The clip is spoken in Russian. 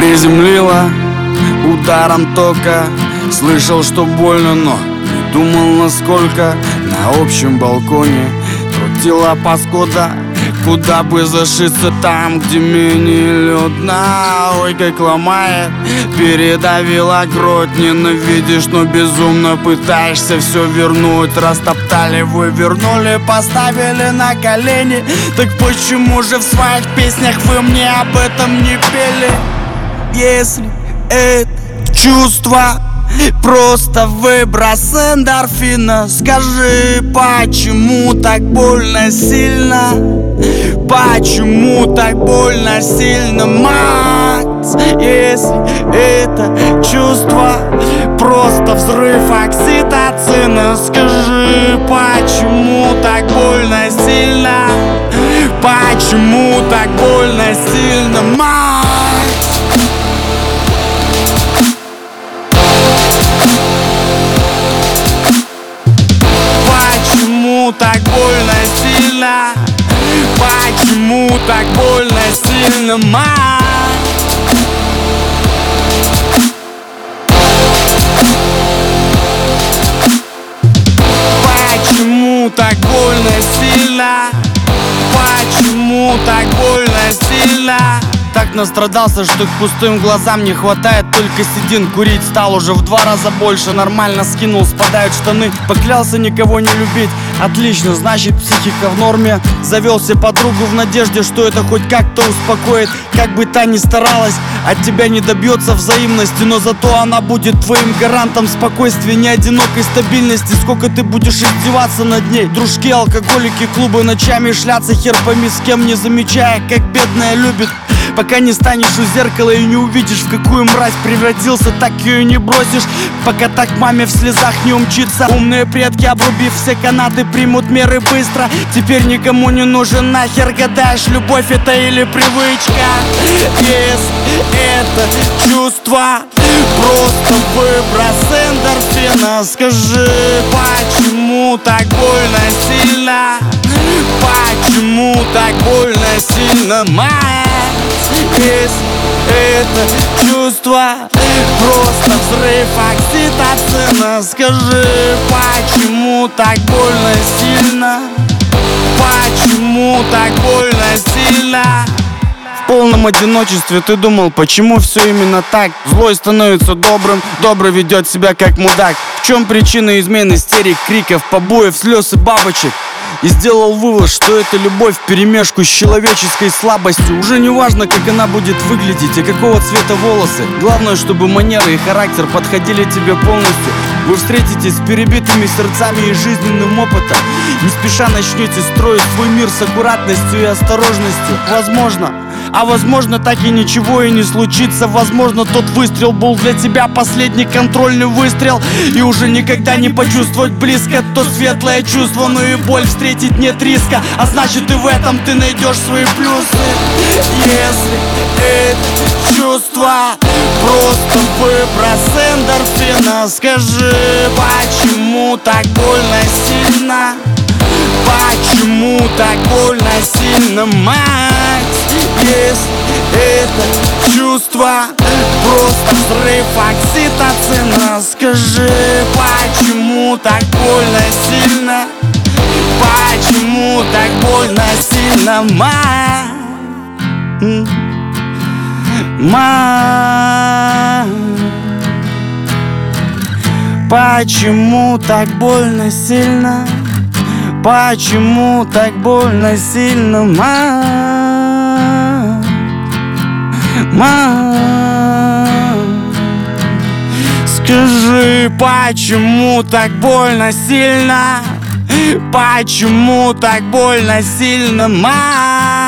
Приземлила ударом тока. Слышал, что больно, но не думал насколько. На общем балконе крутила паскуда. Куда бы зашиться там, где менее людно. Ой, как ломает, передавила грудь. Ненавидишь, но безумно пытаешься все вернуть. Растоптали, вывернули, поставили на колени. Так почему же в своих песнях вы мне об этом не пели? Если это чувство просто выброс эндорфина, скажи, почему так больно сильно? Почему так больно сильно, Макс? Если это чувство просто взрыв окситоцина, скажи, почему так больно сильно? Почему так больно сильно, Макс? Почему так больно сильно? Почему так больно сильно, Макс? Почему так больно сильно? Почему так больно сильно? Так настрадался, что к пустым глазам не хватает только седин. Курить стал уже в 2 раза больше. Нормально скинул, спадают штаны. Поклялся никого не любить. Отлично, значит психика в норме. Завел себе подругу в надежде, что это хоть как-то успокоит. Как бы та ни старалась, от тебя не добьется взаимности. Но зато она будет твоим гарантом спокойствия, не одинокой стабильности. Сколько ты будешь издеваться над ней? Дружки, алкоголики, клубы, ночами шляться, хер пойми с кем, не замечая, как бедная любит. Пока не станешь у зеркала и не увидишь, в какую мразь превратился, так ее не бросишь. Пока так маме в слезах не умчится. Умные предки, обрубив все канаты, примут меры быстро. Теперь никому не нужен нахер, гадаешь, любовь это или привычка. Если это чувство просто выброс эндорфина, скажи, почему так больно сильно? Почему так больно сильно, Макс? Если это чувство просто взрыв окситоцина, скажи, почему так больно сильно? Почему так больно сильно? В полном одиночестве ты думал, почему все именно так? Злой становится добрым, добрый ведет себя как мудак. В чем причина измен, истерик, криков, побоев, слез и бабочек? И сделал вывод, что это любовь вперемешку с человеческой слабостью. Уже не важно, как она будет выглядеть и какого цвета волосы. Главное, чтобы манеры и характер подходили тебе полностью. Вы встретитесь с перебитыми сердцами и жизненным опытом. Не спеша начнете строить свой мир с аккуратностью и осторожностью. Возможно, а возможно так и ничего и не случится. Возможно, тот выстрел был для тебя последний контрольный выстрел. И уже никогда не почувствовать близко то светлое чувство, но и боль встретить нет риска. А значит и в этом ты найдешь свои плюсы. Если это чувство просто выброс эндорфина, скажи, почему так больно сильно? Почему так больно сильно, Макс? Если это чувство просто взрыв окситоцина, скажи, почему так больно сильно? Почему так больно сильно, Макс? Почему так больно сильно? Почему так больно сильно, Скажи, почему так больно сильно? Почему так больно сильно,